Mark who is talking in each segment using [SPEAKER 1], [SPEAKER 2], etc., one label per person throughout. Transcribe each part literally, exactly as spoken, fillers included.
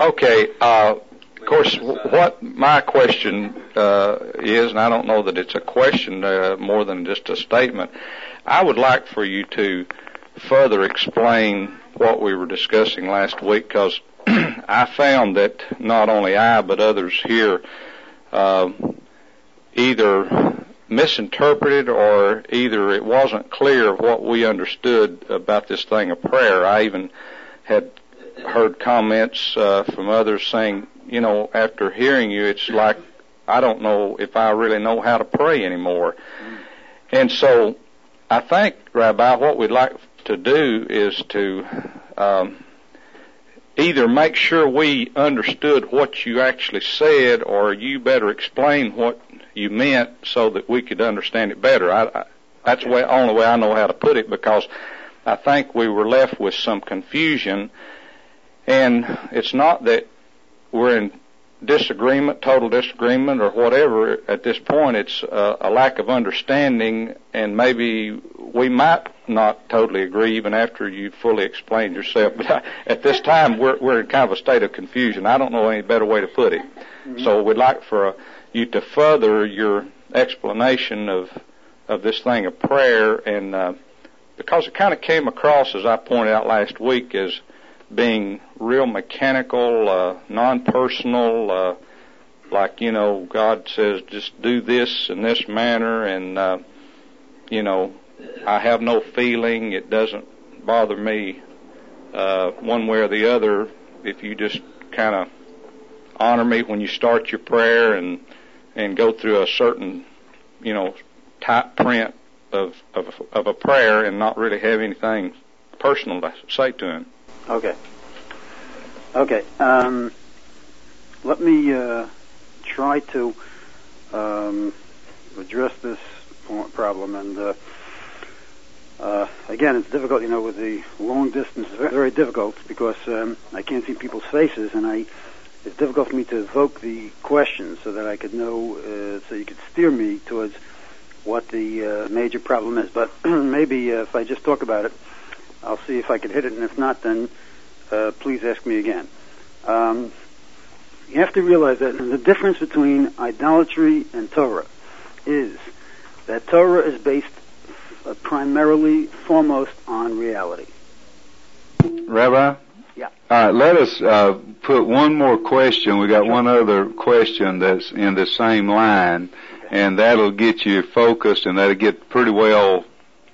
[SPEAKER 1] Okay. Uh, of course, what my question uh, is, and I don't know that it's a question uh, more than just a statement, I would like for you to further explain what we were discussing last week, because I found that not only I but others here uh, either misinterpreted or either it wasn't clear of what we understood about this thing of prayer. I even had heard comments uh, from others saying, you know, after hearing you, it's like I don't know if I really know how to pray anymore. And so I think, Rabbi, what we'd like to do is to um, either make sure we understood what you actually said, or you better explain what you meant so that we could understand it better. I, I, that's the way, only way I know how to put it, because I think we were left with some confusion. And it's not that we're in disagreement, total disagreement, or whatever at this point. It's uh, a lack of understanding, and maybe we might not totally agree even after you fully explained yourself. But I, at this time, we're, we're in kind of a state of confusion. I don't know any better way to put it. Mm-hmm. So we'd like for uh, you to further your explanation of of this thing of prayer, and uh, because it kind of came across, as I pointed out last week, as being real mechanical, uh, non-personal, uh, like, you know, God says, just do this in this manner, and, uh, you know, I have no feeling. It doesn't bother me uh, one way or the other if you just kind of honor me when you start your prayer and and go through a certain, you know, type print of, of, of a prayer and not really have anything personal to say to him.
[SPEAKER 2] Okay. Okay. Um, let me uh, try to um, address this problem. And uh, uh, again, it's difficult, you know, with the long distance. It's very, very difficult because um, I can't see people's faces, and I it's difficult for me to evoke the questions so that I could know, uh, so you could steer me towards what the uh, major problem is. But maybe uh, if I just talk about it, I'll see if I can hit it, and if not, then uh, please ask me again. Um, you have to realize that the difference between idolatry and Torah is that Torah is based uh, primarily, foremost, on reality.
[SPEAKER 3] Rabbi?
[SPEAKER 2] Yeah.
[SPEAKER 3] All right, let us uh, put one more question. We got one other question that's in the same line, okay, and that'll get you focused, and that'll get pretty well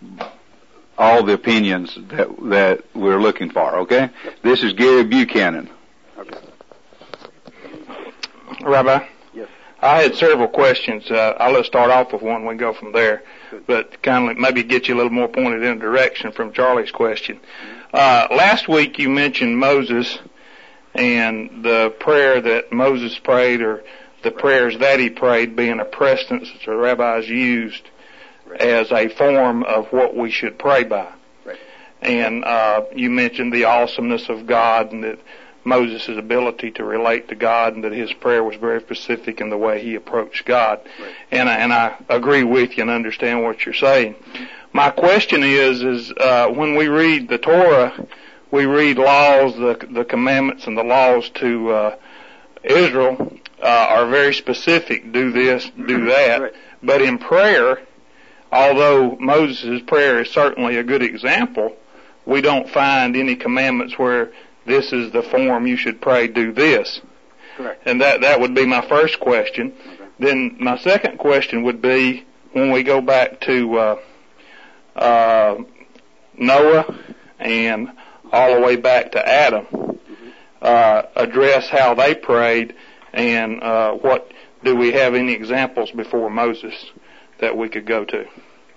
[SPEAKER 3] all the opinions that that we're looking for, okay? This is Gary Buchanan.
[SPEAKER 2] Okay.
[SPEAKER 4] Rabbi?
[SPEAKER 2] Yes.
[SPEAKER 4] I had several questions. Uh, I'll let's start off with one. We can go from there. Good. But kind of maybe get you a little more pointed in a direction from Charlie's question. Uh, last week you mentioned Moses and the prayer that Moses prayed, or the prayers that he prayed, being a precedent that the rabbis used right, as a form of what we should pray by.
[SPEAKER 2] Right.
[SPEAKER 4] And uh, you mentioned the awesomeness of God, and that Moses' ability to relate to God, and that his prayer was very specific in the way he approached God.
[SPEAKER 2] Right.
[SPEAKER 4] And I, and I agree with you and understand what you're saying. My question is, is uh, when we read the Torah, we read laws, the, the commandments and the laws to uh, Israel uh, are very specific. Do this, do that.
[SPEAKER 2] Right.
[SPEAKER 4] But in prayer, although Moses' prayer is certainly a good example, we don't find any commandments where this is the form you should pray, do this.
[SPEAKER 2] Correct.
[SPEAKER 4] And that, that would be my first question.
[SPEAKER 2] Okay.
[SPEAKER 4] Then my second question would be, when we go back to uh, uh, Noah and all the way back to Adam, uh, address how they prayed, and uh, what, do we have any examples before Moses that we could go to?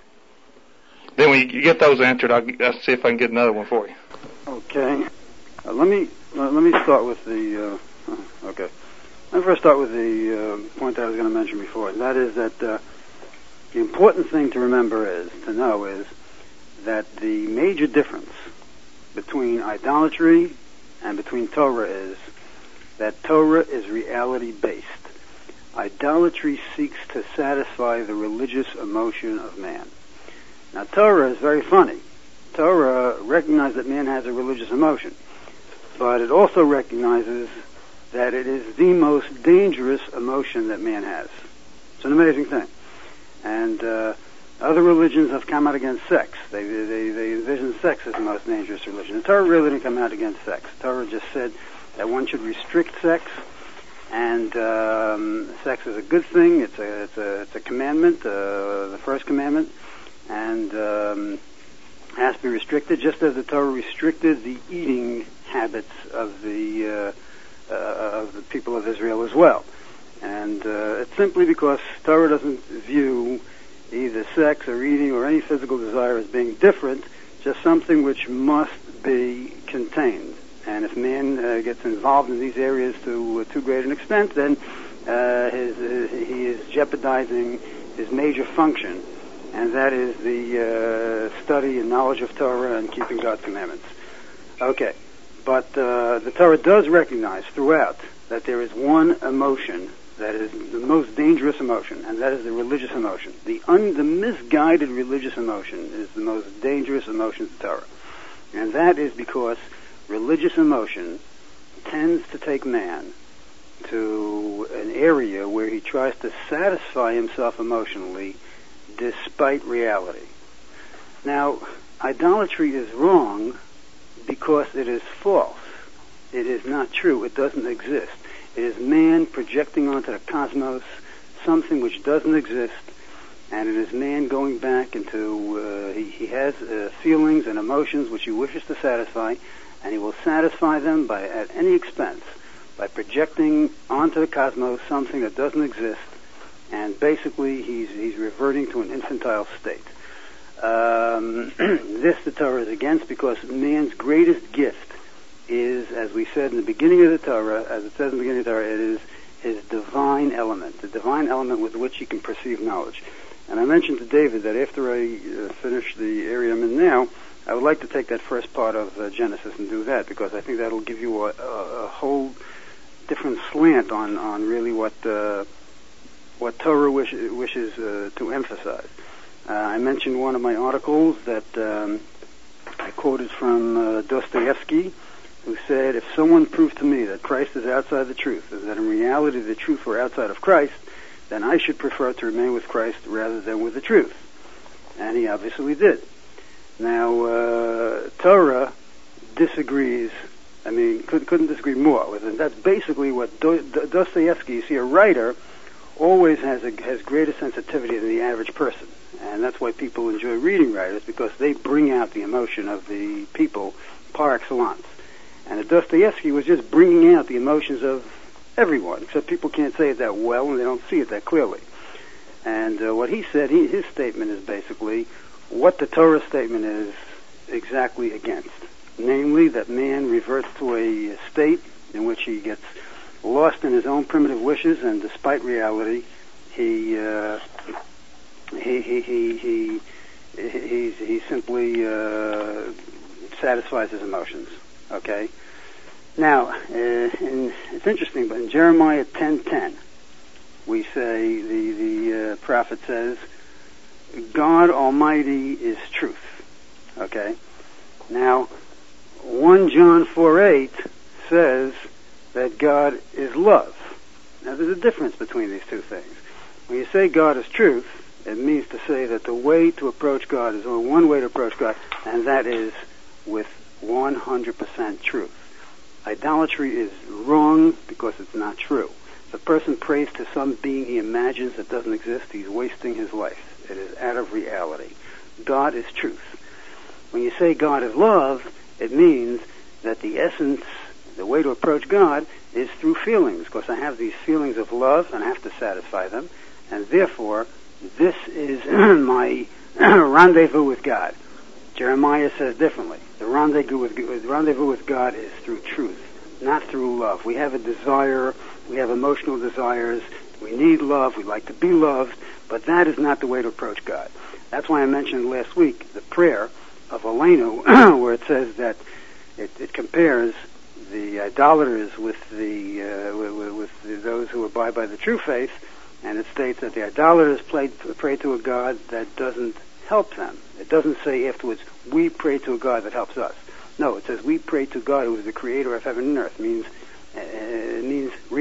[SPEAKER 4] Then when you get those answered, I'll, I'll see if I can get another one for you.
[SPEAKER 2] Okay. Uh, let me uh, let me start with the uh, okay. Let me first start with the uh, point that I was going to mention before, and that is that uh, the important thing to remember is to know is that the major difference between idolatry and between Torah is that Torah is reality based. Idolatry seeks to satisfy the religious emotion of man. Now, Torah is very funny. Torah recognizes that man has a religious emotion, but it also recognizes that it is the most dangerous emotion that man has. It's an amazing thing. And uh, other religions have come out against sex. They, they, they envision sex as the most dangerous religion. The Torah really didn't come out against sex. The Torah just said that one should restrict sex, and um, sex is a good thing. It's a, it's a, it's a commandment, uh, the first commandment, and um, has to be restricted, just as the Torah restricted the eating habits of the uh, uh, of the people of Israel as well. And uh, it's simply because Torah doesn't view either sex or eating or any physical desire as being different, just something which must be contained. And if man uh, gets involved in these areas to uh, too great an extent, then uh, his, uh, he is jeopardizing his major function, and that is the uh, study and knowledge of Torah and keeping God's commandments. Okay, but uh, the Torah does recognize throughout that there is one emotion that is the most dangerous emotion, and that is the religious emotion. The, un, the misguided religious emotion is the most dangerous emotion of the Torah. And that is because religious emotion tends to take man to an area where he tries to satisfy himself emotionally despite reality. Now, idolatry is wrong because it is false. It is not true. It doesn't exist. It is man projecting onto the cosmos something which doesn't exist, and it is man going back into, uh, he, he has uh, feelings and emotions which he wishes to satisfy, and he will satisfy them by at any expense, by projecting onto the cosmos something that doesn't exist, and basically he's, he's reverting to an infantile state. Um, this the Torah is against, because man's greatest gift is, as we said in the beginning of the Torah, as it says in the beginning of the Torah, it is his divine element, the divine element with which he can perceive knowledge. And I mentioned to David that after I uh, finish the area I'm in now, I would like to take that first part of uh, Genesis and do that, because I think that'll give you a, a, a whole different slant on, on really what uh, what Torah wish, wishes uh, to emphasize. Uh, I mentioned one of my articles that um, I quoted from uh, Dostoevsky, who said, if someone proved to me that Christ is outside the truth, and that in reality the truth were outside of Christ, then I should prefer to remain with Christ rather than with the truth. And he obviously did. Now, uh, Torah disagrees, I mean, could, couldn't disagree more with it. That's basically what Do- Do- Dostoevsky, you see, a writer always has a, has greater sensitivity than the average person. And that's why people enjoy reading writers, because they bring out the emotion of the people par excellence. And Dostoevsky was just bringing out the emotions of everyone, except people can't say it that well and they don't see it that clearly. And uh, what he said, he, his statement is basically what the Torah statement is exactly against. Namely, that man reverts to a state in which he gets lost in his own primitive wishes, and despite reality, he uh, he, he, he, he, he, he simply uh, satisfies his emotions. Okay. Now, uh, in, it's interesting, but in Jeremiah ten ten, we say the the uh, prophet says, "God Almighty is truth." Okay. Now, First John four eight says that God is love. Now, there's a difference between these two things. When you say God is truth, it means to say that the way to approach God is only one way to approach God, and that is with one hundred percent truth. Idolatry is wrong because it's not true. If a person prays to some being he imagines that doesn't exist, he's wasting his life. It is out of reality. God is truth. When you say God is love, it means that the essence, the way to approach God is through feelings, because I have these feelings of love and I have to satisfy them, and therefore this is my rendezvous with God. Jeremiah says differently. The rendezvous with, the rendezvous with God is through truth, not through love. We have a desire, we have emotional desires, we need love, we like to be loved, but that is not the way to approach God. That's why I mentioned last week the prayer of Aleinu, where it says that it, it compares the idolaters with the uh, with, with the, those who abide by the true faith, and it states that the idolaters pray, pray to a God that doesn't help them. It doesn't say afterwards, we pray to a God that helps us. No, it says we pray to God who is the creator of heaven and earth. It means, uh, it means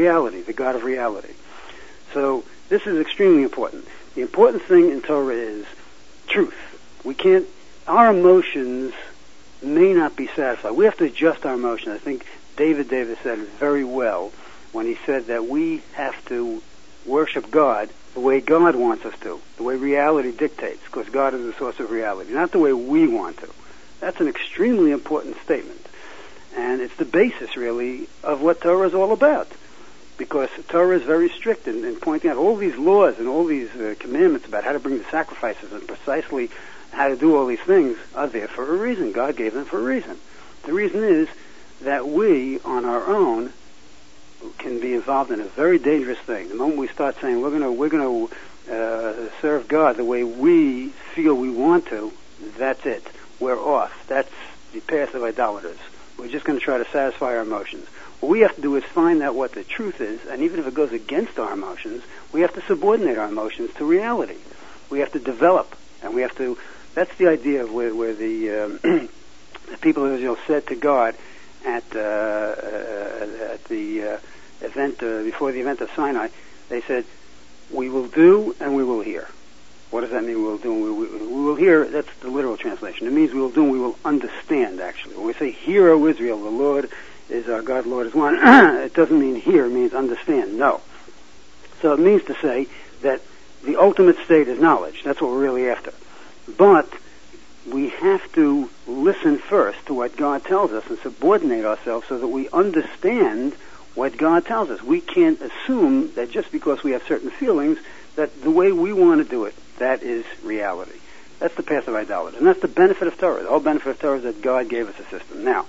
[SPEAKER 2] reality, the God of reality. So this is extremely important. The important thing in Torah is truth. We can't, our emotions may not be satisfied. We have to adjust our emotions. I think David Davis said it very well when he said that we have to worship God the way God wants us to, the way reality dictates, because God is the source of reality, not the way we want to. That's an extremely important statement. And it's the basis, really, of what Torah is all about. Because Torah is very strict in, in pointing out all these laws and all these uh, commandments about how to bring the sacrifices and precisely how to do all these things are there for a reason. God gave them for a reason. The reason is that we, on our own, can be involved in a very dangerous thing. The moment we start saying we're going to we're going to uh, serve God the way we feel we want to, that's it. We're off. That's the path of idolaters. We're just going to try to satisfy our emotions. What we have to do is find out what the truth is, and even if it goes against our emotions, we have to subordinate our emotions to reality. We have to develop, and we have to. That's the idea of where, where the, um, the people of Israel said to God at uh, uh, at the uh, event uh, before the event of Sinai. They said, "We will do and we will hear." What does that mean? We will do and we will, we will hear. That's the literal translation. It means we will do and we will understand. Actually, when we say "Hear, O Israel, the Lord is our God, the Lord is one," it doesn't mean hear. It means understand. No. So it means to say that the ultimate state is knowledge. That's what we're really after. But we have to listen first to what God tells us and subordinate ourselves so that we understand what God tells us. We can't assume that just because we have certain feelings that the way we want to do it, that is reality. That's the path of idolatry. And that's the benefit of Torah. The whole benefit of Torah is that God gave us a system. Now,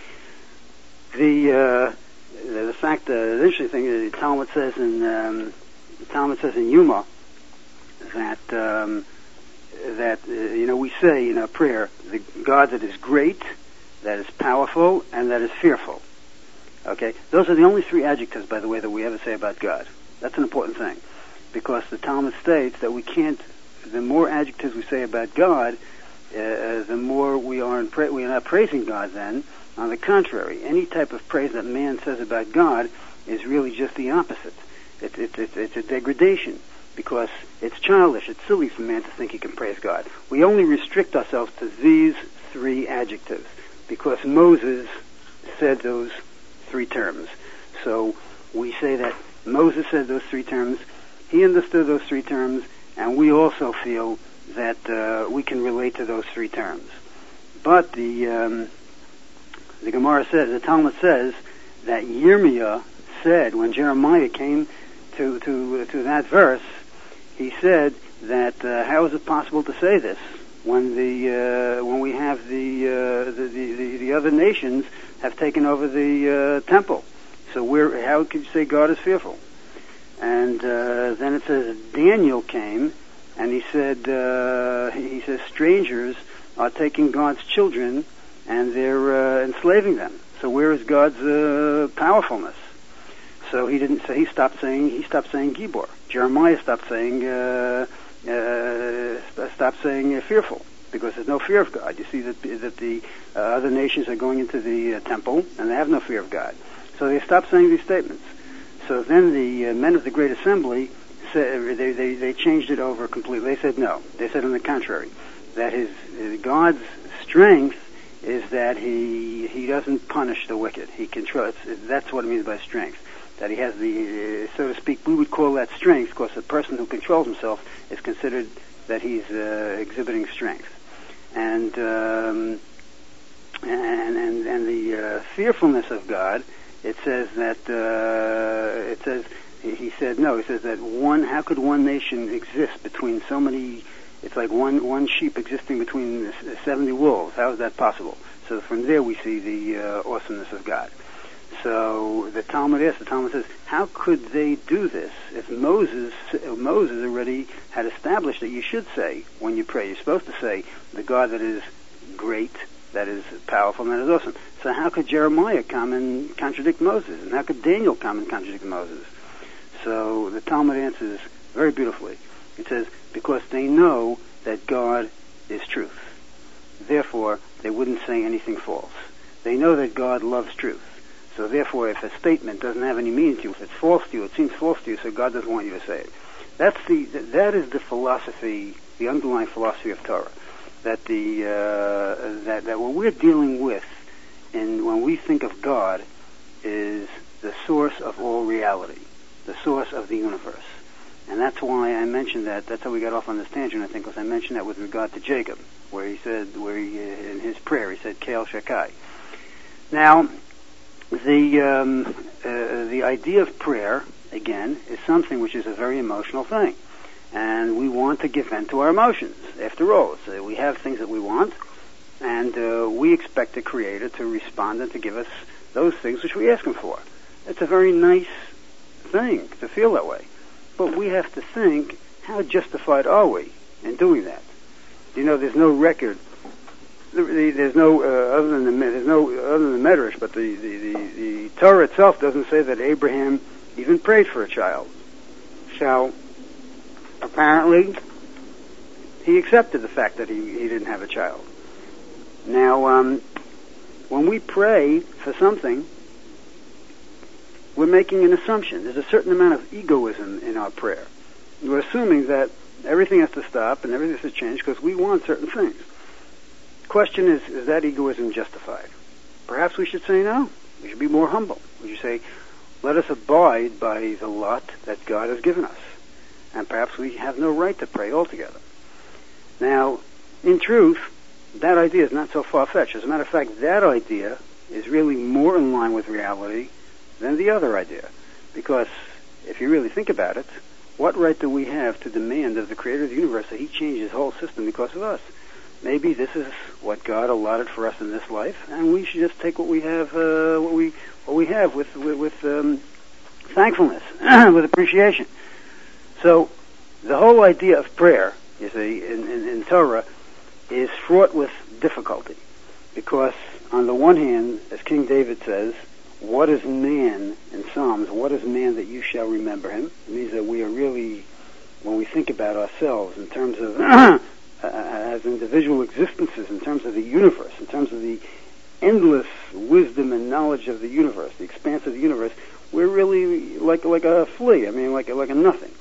[SPEAKER 2] the uh, the, the fact, uh, the interesting thing is the Talmud says in um, the Talmud says in Yuma that um, that uh, you know we say in our prayer the God that is great, that is powerful, and that is fearful. Okay, those are the only three adjectives, by the way, that we ever say about God. That's an important thing, because the Talmud states that we can't. The more adjectives we say about God, uh, the more we are in pra- we are not praising God. Then, on the contrary, any type of praise that man says about God is really just the opposite. It, it, it, it's a degradation, because it's childish, it's silly for man to think he can praise God. We only restrict ourselves to these three adjectives, because Moses said those three terms. So we say that Moses said those three terms, he understood those three terms, and we also feel that uh, we can relate to those three terms. But the um, the Gemara says, the Talmud says, that Yirmiyah said, when Jeremiah came to to to that verse, he said that uh, how is it possible to say this when the uh, when we have the, uh, the, the the the other nations have taken over the uh, temple? So we're, how could you say God is fearful? And uh, then it says Daniel came, and he said uh, he says strangers are taking God's children and they're uh, enslaving them. So where is God's uh, powerfulness? So he didn't say. He stopped saying. He stopped saying Gibor. Jeremiah stopped saying. Uh, uh, stopped saying uh, fearful, because there's no fear of God. You see that that the uh, other nations are going into the uh, temple and they have no fear of God. So they stopped saying these statements. So then the uh, men of the Great Assembly said, they, they they changed it over completely. They said no. They said on the contrary, that his, his God's strength is that he he doesn't punish the wicked. He controls. That's what it means by strength. That he has the, uh, so to speak, we would call that strength, because the person who controls himself is considered that he's uh, exhibiting strength. And um, and and and the uh, fearfulness of God. It says that uh, it says he said no. He says that one. How could one nation exist between so many? It's like one one sheep existing between seventy wolves. How is that possible? So from there we see the uh, awesomeness of God. So the Talmud asks. The Talmud says, how could they do this if Moses Moses already had established that you should say when you pray, you're supposed to say the God that is great, that is powerful, and that is awesome. So how could Jeremiah come and contradict Moses? And how could Daniel come and contradict Moses? So the Talmud answers very beautifully. It says, because they know that God is truth. Therefore, they wouldn't say anything false. They know that God loves truth. So therefore, if a statement doesn't have any meaning to you, if it's false to you, it seems false to you, so God doesn't want you to say it. That's the, that is the philosophy, the underlying philosophy of Torah. That the, uh, that, that what we're dealing with, and when we think of God, is the source of all reality, the source of the universe. And that's why I mentioned that. That's how we got off on this tangent, I think, because I mentioned that with regard to Jacob, where he said, where he, in his prayer, he said, Kael Shakai. Now, the, um, uh, the idea of prayer, again, is something which is a very emotional thing. And we want to give vent to our emotions. After all, so we have things that we want, and uh, we expect the Creator to respond and to give us those things which we ask Him for. It's a very nice thing to feel that way. But we have to think, how justified are we in doing that? You know, there's no record. There's no uh, other than the there's no other than the Medrash, but the, the, the, the Torah itself doesn't say that Abraham even prayed for a child. So apparently, he accepted the fact that he, he didn't have a child. Now, um, when we pray for something, we're making an assumption. There's a certain amount of egoism in our prayer. We're assuming that everything has to stop and everything has to change because we want certain things. The question is, is that egoism justified? Perhaps we should say no. We should be more humble. We should say, let us abide by the lot that God has given us. And perhaps we have no right to pray altogether. Now, in truth, that idea is not so far-fetched. As a matter of fact, that idea is really more in line with reality than the other idea. Because if you really think about it, what right do we have to demand of the Creator of the universe that He change His whole system because of us? Maybe this is what God allotted for us in this life, and we should just take what we have, uh, what we what we have with with, with um, thankfulness, with appreciation. So, the whole idea of prayer, you see, in, in, in Torah, is fraught with difficulty, because on the one hand, as King David says, what is man, in Psalms, what is man that you shall remember him? It means that we are really, when we think about ourselves in terms of, uh, as individual existences, in terms of the universe, in terms of the endless wisdom and knowledge of the universe, the expanse of the universe, we're really like like a flea, I mean, like, like a nothing.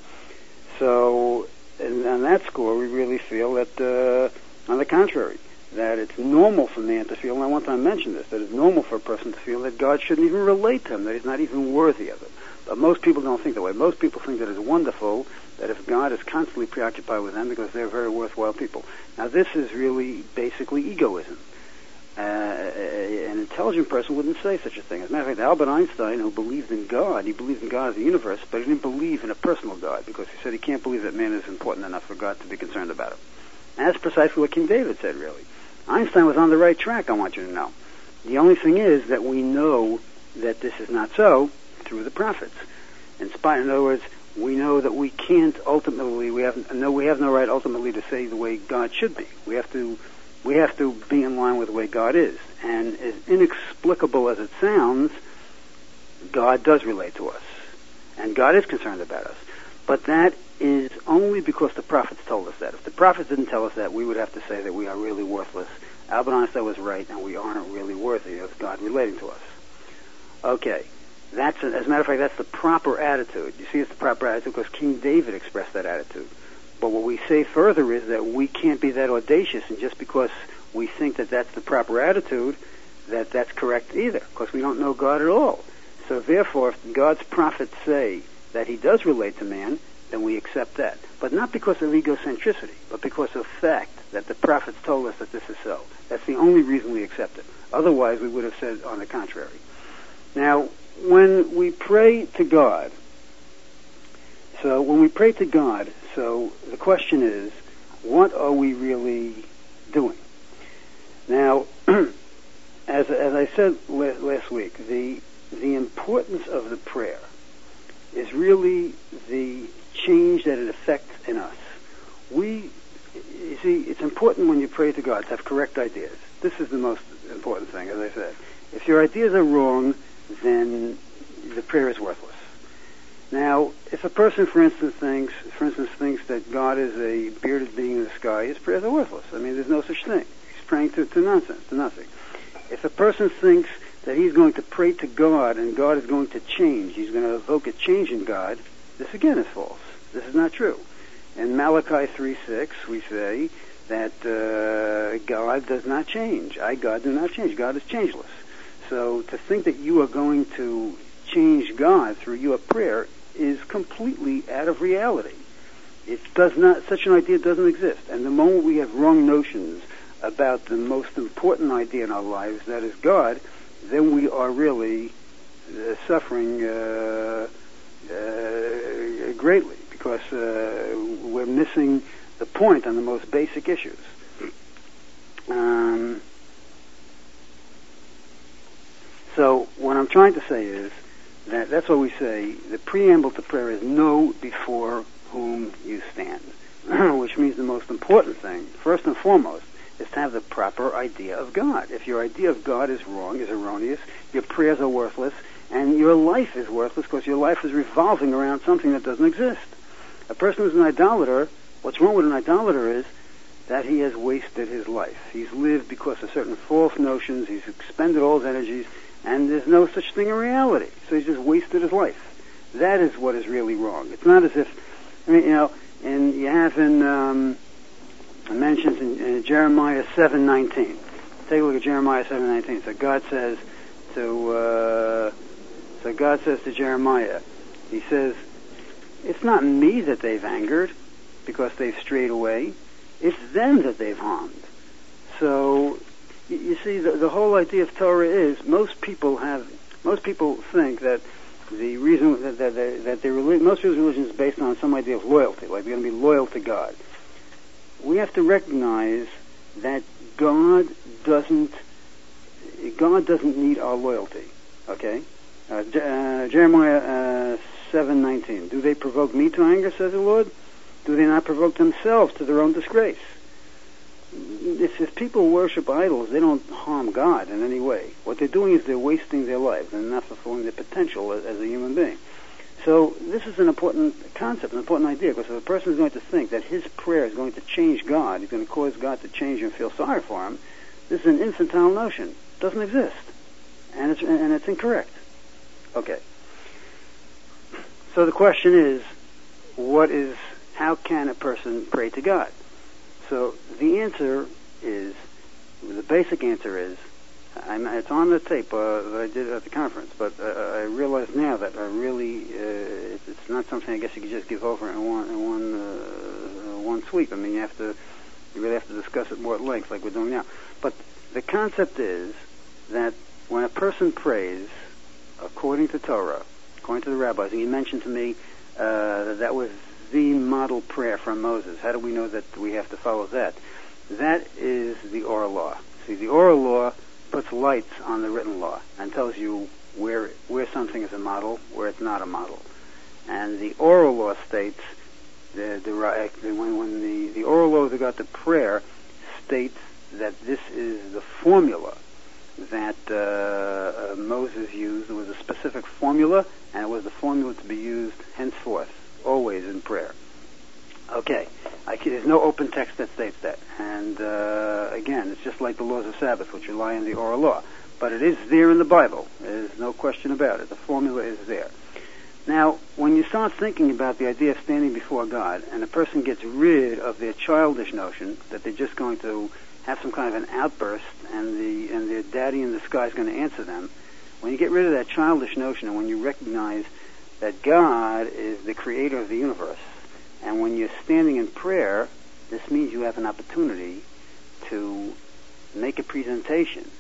[SPEAKER 2] So, and on that score, we really feel that, uh, on the contrary, that it's normal for man to feel, and I want to mention this, that it's normal for a person to feel that God shouldn't even relate to him, that he's not even worthy of it. But most people don't think that way. Most people think that it's wonderful that if God is constantly preoccupied with them because they're very worthwhile people. Now this is really basically egoism. Uh, an intelligent person wouldn't say such a thing. As a matter of fact, Albert Einstein, who believed in God, he believed in God as the universe, but he didn't believe in a personal God because he said he can't believe that man is important enough for God to be concerned about him. And that's precisely what King David said, really. Einstein was on the right track, I want you to know. The only thing is that we know that this is not so through the prophets. In spite, in other words, we know that we can't ultimately, we have no, we have no right ultimately to say the way God should be. We have to, we have to be in line with the way God is. And as inexplicable as it sounds, God does relate to us, and God is concerned about us. But that is only because the prophets told us that. If the prophets didn't tell us that, we would have to say that we are really worthless. Albert Einstein was right, and we aren't really worthy of God relating to us. Okay, that's a, as a matter of fact, that's the proper attitude. You see, it's the proper attitude because King David expressed that attitude. But what we say further is that we can't be that audacious, and just because we think that that's the proper attitude, that that's correct either, because we don't know God at all. So therefore, if God's prophets say that He does relate to man, then we accept that. But not because of egocentricity, but because of fact that the prophets told us that this is so. That's the only reason we accept it. Otherwise, we would have said on the contrary. Now, when we pray to God, so when we pray to God, so the question is, what are we really doing? Now, as as I said last week, the the importance of the prayer is really the change that it affects in us. We, you see, it's important when you pray to God to have correct ideas. This is the most important thing, as I said. If your ideas are wrong, then the prayer is worthless. Now, if a person, for instance, thinks, for instance, thinks that God is a bearded being in the sky, his prayers are worthless. I mean, there's no such thing. He's praying to, to nonsense, to nothing. If a person thinks that he's going to pray to God and God is going to change. He's going to evoke a change in God. This again is false. This is not true. In Malachi three six, we say that uh, God does not change. I, God, do not change. God is changeless. So to think that you are going to change God through your prayer is completely out of reality. It does not, such an idea doesn't exist. And the moment we have wrong notions about the most important idea in our lives, that is God, then we are really uh, suffering uh, uh, greatly, because uh, we're missing the point on the most basic issues. Um, so what I'm trying to say is that that's what we say. The preamble to prayer is know before whom you stand, which means the most important thing, first and foremost, is to have the proper idea of God. If your idea of God is wrong, is erroneous, your prayers are worthless, and your life is worthless because your life is revolving around something that doesn't exist. A person who's an idolater, what's wrong with an idolater is that he has wasted his life. He's lived because of certain false notions, he's expended all his energies, and there's no such thing in reality. So he's just wasted his life. That is what is really wrong. It's not as if, I mean, you know, and you have in, um, it mentions in, in Jeremiah seven nineteen. Take a look at Jeremiah seven nineteen. So God says to, uh, so God says to Jeremiah, he says, it's not me that they've angered because they've strayed away. It's them that they've harmed. So, you, you see, the, the whole idea of Torah is most people have, most people think that the reason that, that, that, that their religion, most people's religion is based on some idea of loyalty, like they're going to be loyal to God. We have to recognize that God doesn't, God doesn't need our loyalty. Okay? Uh, uh, Jeremiah uh, seven nineteen. Do they provoke me to anger, says the Lord? Do they not provoke themselves to their own disgrace? If, if people worship idols, they don't harm God in any way. What they're doing is they're wasting their lives and not fulfilling their potential as, as a human being. So this is an important concept, an important idea, because if a person is going to think that his prayer is going to change God, he's going to cause God to change and feel sorry for him, this is an infantile notion. It doesn't exist. And it's, and it's incorrect. Okay. So the question is, what is, how can a person pray to God? So the answer is, the basic answer is, I'm, it's on the tape uh, that I did at the conference, but uh, I realize now that I really, uh, it's not something I guess you could just give over in one, in one, uh, one sweep. I mean, you have to, you really have to discuss it more at length, like we're doing now. But the concept is that when a person prays according to Torah, according to the rabbis, and you mentioned to me uh, that that was the model prayer from Moses. How do we know that we have to follow that? That is the oral law. See, the oral law puts lights on the written law and tells you where where something is a model, where it's not a model. And the oral law states, the, the, when, when the, the oral law with regard to prayer states that this is the formula that uh, uh, Moses used. It was a specific formula, and it was the formula to be used henceforth, always in prayer. Okay, I can, there's no open text that states that. And uh, again, it's just like the laws of Sabbath, which rely on the oral law. But it is there in the Bible. There's no question about it. The formula is there. Now, when you start thinking about the idea of standing before God, and a person gets rid of their childish notion that they're just going to have some kind of an outburst, and the and their daddy in the sky is going to answer them, when you get rid of that childish notion, and when you recognize that God is the creator of the universe, and when you're standing in prayer, this means you have an opportunity to make a presentation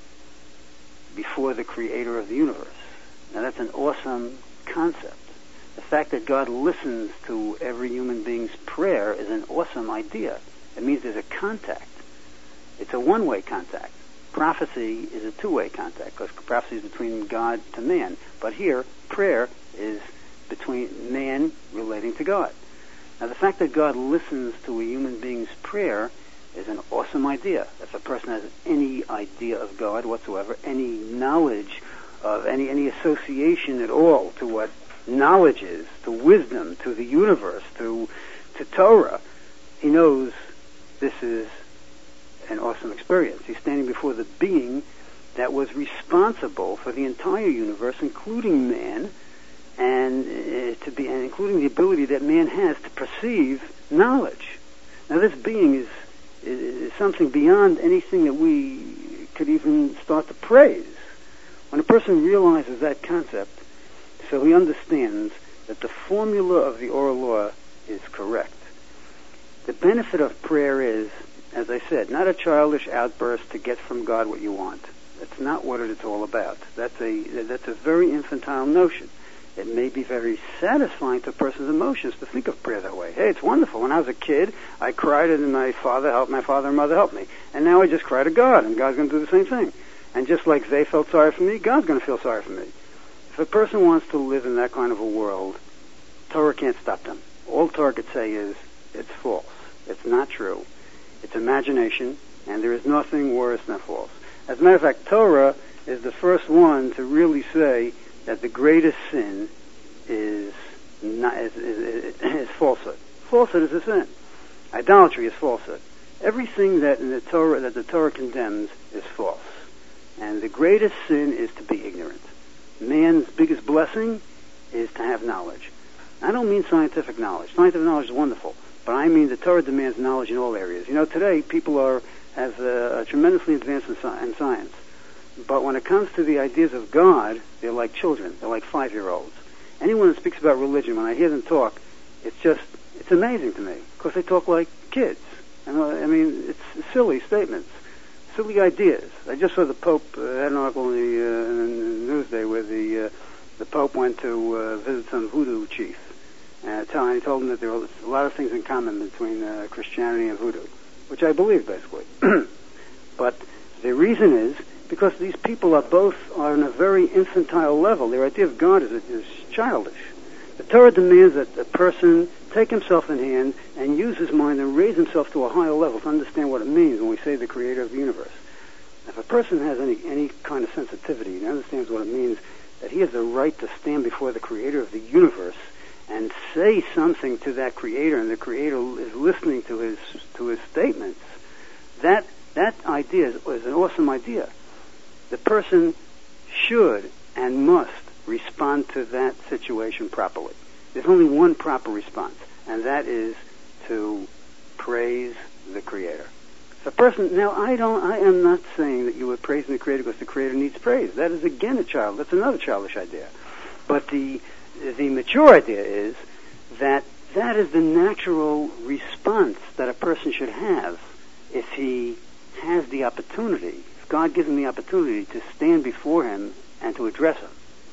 [SPEAKER 2] before the creator of the universe. Now that's an awesome concept. The fact that God listens to every human being's prayer is an awesome idea. It means there's a contact. It's a one-way contact. Prophecy is a two-way contact, because prophecy is between God to man. But here, prayer is between man relating to God. Now, the fact that God listens to a human being's prayer is an awesome idea. If a person has any idea of God whatsoever, any knowledge of any any association at all to what knowledge is, to wisdom, to the universe, to to Torah, he knows this is an awesome experience. He's standing before the being that was responsible for the entire universe, including man, and uh, to be, and including the ability that man has to perceive knowledge. Now, this being is, is something beyond anything that we could even start to praise. When a person realizes that concept, so he understands that the formula of the oral law is correct. The benefit of prayer is, as I said, not a childish outburst to get from God what you want. That's not what it's all about. That's a that's a very infantile notion. It may be very satisfying to a person's emotions to think of prayer that way. Hey, it's wonderful. When I was a kid, I cried and my father helped, my father and mother helped me. And now I just cry to God, and God's going to do the same thing. And just like they felt sorry for me, God's going to feel sorry for me. If a person wants to live in that kind of a world, Torah can't stop them. All Torah could say is, it's false. It's not true. It's imagination, and there is nothing worse than false. As a matter of fact, Torah is the first one to really say that the greatest sin is, not, is, is, is falsehood. Falsehood is a sin. Idolatry is falsehood. Everything that in the Torah that the Torah condemns is false. And the greatest sin is to be ignorant. Man's biggest blessing is to have knowledge. I don't mean scientific knowledge. Scientific knowledge is wonderful, but I mean the Torah demands knowledge in all areas. You know, today people are have uh, tremendously advanced in, sci- in science, but when it comes to the ideas of God, they're like children. They're like five-year-olds. Anyone that speaks about religion, when I hear them talk, it's just it's amazing to me because they talk like kids. And, uh, I mean, it's silly statements, silly ideas. I just saw the Pope uh, had an article in the, uh, in the Newsday where the uh, the Pope went to uh, visit some voodoo chief. Uh, telling, he told him that there were a lot of things in common between uh, Christianity and voodoo, which I believe, basically. But the reason is because these people are both on a very infantile level. Their idea of God is, is childish. The Torah demands that a person take himself in hand and use his mind and raise himself to a higher level to understand what it means when we say the creator of the universe. If a person has any, any kind of sensitivity and understands what it means, that he has the right to stand before the creator of the universe and say something to that creator, and the creator is listening to his to his statements, that that idea is, is an awesome idea. The person should and must respond to that situation properly. There's only one proper response, and that is to praise the creator. If a person, now I don't, I am not saying that you are praising the creator because the creator needs praise. That is again a child. That's another childish idea. But the The mature idea is that that is the natural response that a person should have if he has the opportunity, if God gives him the opportunity to stand before him and to address him.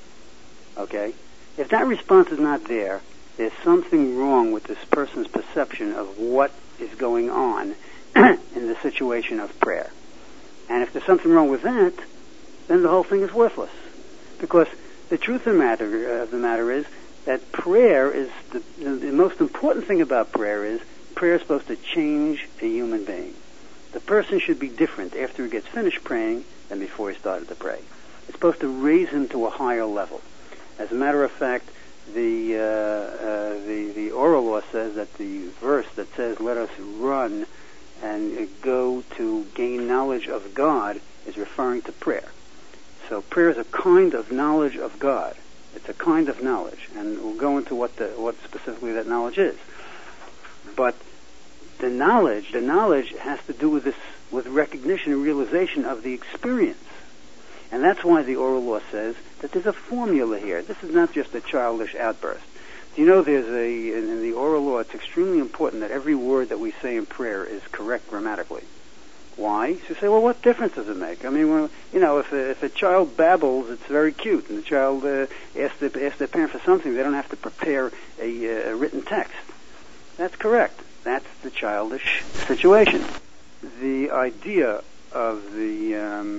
[SPEAKER 2] Okay? If that response is not there, there's something wrong with this person's perception of what is going on in the situation of prayer. And if there's something wrong with that, then the whole thing is worthless. Because the truth of the matter, of the matter is that prayer is the, the, the most important thing about prayer is prayer is supposed to change a human being. The person should be different after he gets finished praying than before he started to pray. It's supposed to raise him to a higher level. As a matter of fact, the uh, uh, the the oral law says that the verse that says "Let us run and go to gain knowledge of God" is referring to prayer. So prayer is a kind of knowledge of God. It's a kind of knowledge, and we'll go into what the, what specifically that knowledge is. But the knowledge, the knowledge has to do with this, with recognition and realization of the experience, and that's why the oral law says that there's a formula here. This is not just a childish outburst. Do you know there's a in the oral law? It's extremely important that every word that we say in prayer is correct grammatically. Why? So you say, well, what difference does it make? I mean, well, you know, if a, if a child babbles, it's very cute, and the child uh, asks, the, asks their parent for something, they don't have to prepare a, a written text. That's correct. That's the childish situation. The idea of the um,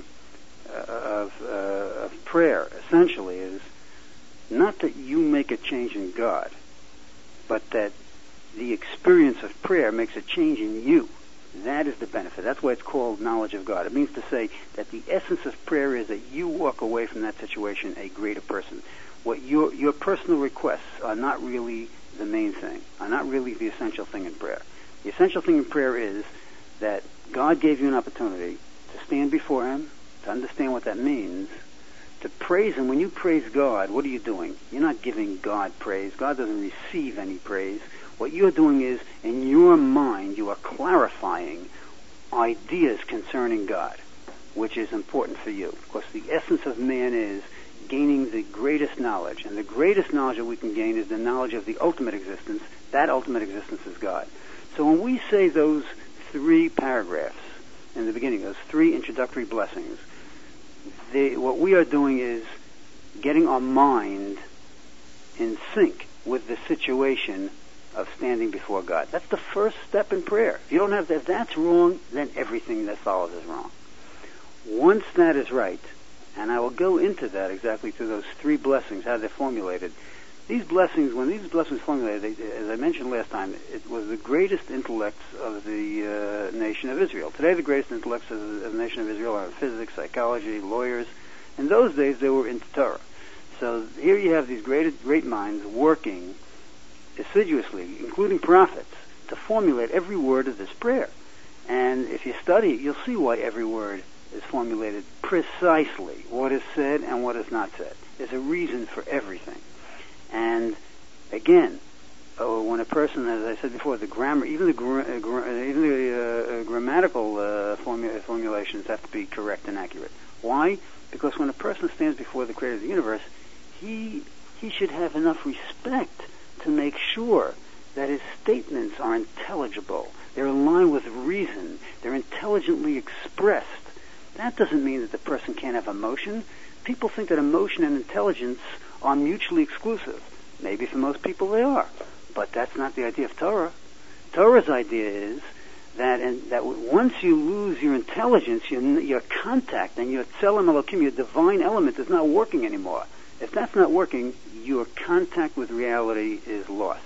[SPEAKER 2] of, uh, of prayer essentially is not that you make a change in God, but that the experience of prayer makes a change in you. That is the benefit. That's why it's called knowledge of God. It means to say that the essence of prayer is that you walk away from that situation a greater person. What your your personal requests are not really the main thing, are not really the essential thing in prayer. The essential thing in prayer is that God gave you an opportunity to stand before Him, to understand what that means, to praise Him, when you praise God, what are you doing? You're not giving God praise. God doesn't receive any praise. What you're doing is, in your mind, you are clarifying ideas concerning God, which is important for you. Because the essence of man is gaining the greatest knowledge. And the greatest knowledge that we can gain is the knowledge of the ultimate existence. That ultimate existence is God. So when we say those three paragraphs in the beginning, those three introductory blessings, they, what we are doing is getting our mind in sync with the situation of standing before God. That's the first step in prayer. If you don't have that, if that's wrong, then everything that follows is wrong. Once that is right, and I will go into that exactly through those three blessings, how they're formulated. These blessings, when these blessings formulated, they, as I mentioned last time, it was the greatest intellects of the uh, nation of Israel. Today, the greatest intellects of the, of the nation of Israel are physics, psychology, lawyers. In those days, they were into Torah. So here you have these great, great minds working assiduously, including prophets, to formulate every word of this prayer. And if you study it, you'll see why every word is formulated precisely. What is said and what is not said. There's a reason for everything. And again, oh, when a person, as I said before, the grammar, even the gra- uh, gra- even the uh, grammatical uh, formula- formulations have to be correct and accurate. Why? Because when a person stands before the Creator of the universe, he he should have enough respect to make sure that his statements are intelligible. They're in line with reason. They're intelligently expressed. That doesn't mean that the person can't have emotion. People think that emotion and intelligence are mutually exclusive. Maybe for most people they are. But that's not the idea of Torah. Torah's idea is that in, that once you lose your intelligence, your, your contact and your tzelem elokim, your divine element, is not working anymore. If that's not working, your contact with reality is lost.